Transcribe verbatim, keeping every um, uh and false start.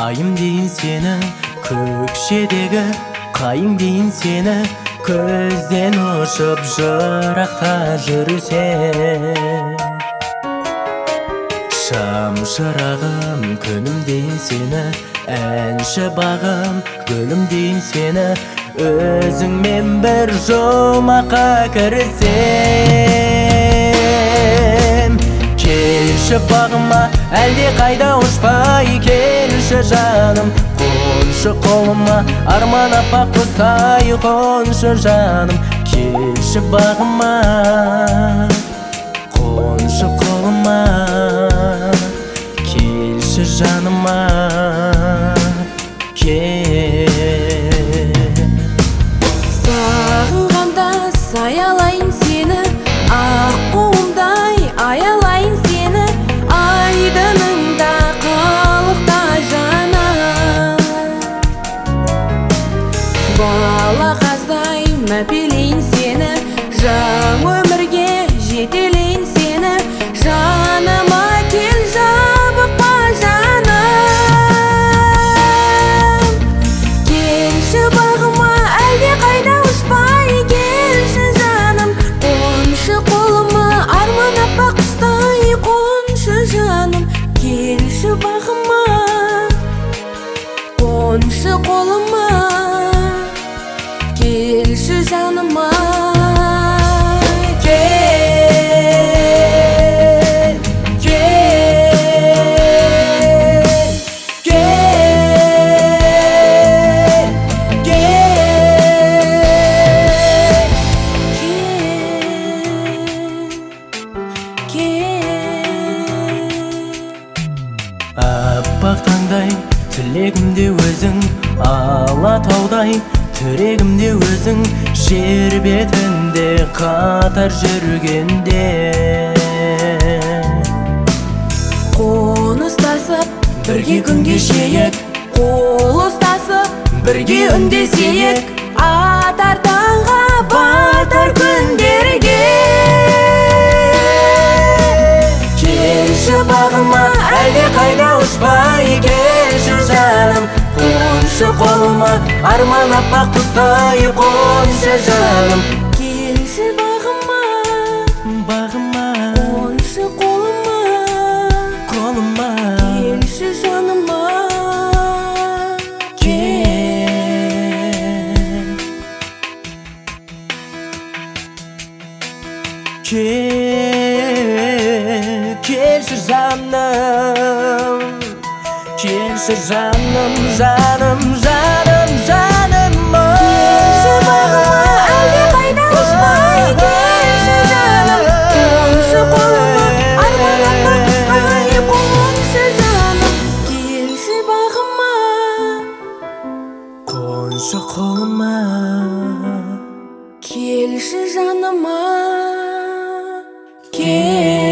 айым дейін сені, көкшедегі қайың дейін сені, көзден ұшып жырақта жүрсем. Шамшырағым күнім дейін сені, әнші бағым гүлім дейін сені, өзіңмен бір жұмаққа кірсем. Келші бағыма, әлде қайда ұшпай келші жаным, қоншы қолыма, арман аппақ құстай қоншы жаным. Келші бағыма, қоншы қолыма, келші жаныма, кел. Сағынғанда саялайын сені, аққуымдай аялайын сені, айдыныңда қалықта жаным. Балақаздай мәпелейін сені, жаң өмірге жетелейін сені, жаныма кел жабыққа жаным. Келші бағыма, әлде қайда ұшпай келші жаным, қоншы қолыма, арман аппақ құстай қоншы жаным. Келші бағыма, қоншы қолыма, келші жаныма, кел, кел, кел, кел, кел. Аппақ таңдай тілегімде өзің, алатаудай түрегімде өзің, жер бетінде қатар жүргенде. Қоныстасып бірге күн кешейік, қол ұстасып бірге үндесейік, атар таңға батар күндерге. Келші бағыма, әлде қайда ұшпай келші жаным, қоншы қолыма, арман аппақ құстай қоншы жаным. Келші бағыма, Бағыма, қоншы қолыма, қолыма, келші жаныма, кел. Кел, келші жаным, келші жаным, жаным, жаным, жаным. келші бағыма, әлде қайда ұшпай келші жаным, қоншы қолыма, арман аппақ құстай қоншы жаным. Келші бағыма, Қоншы қолыма, келші жаныма, кел.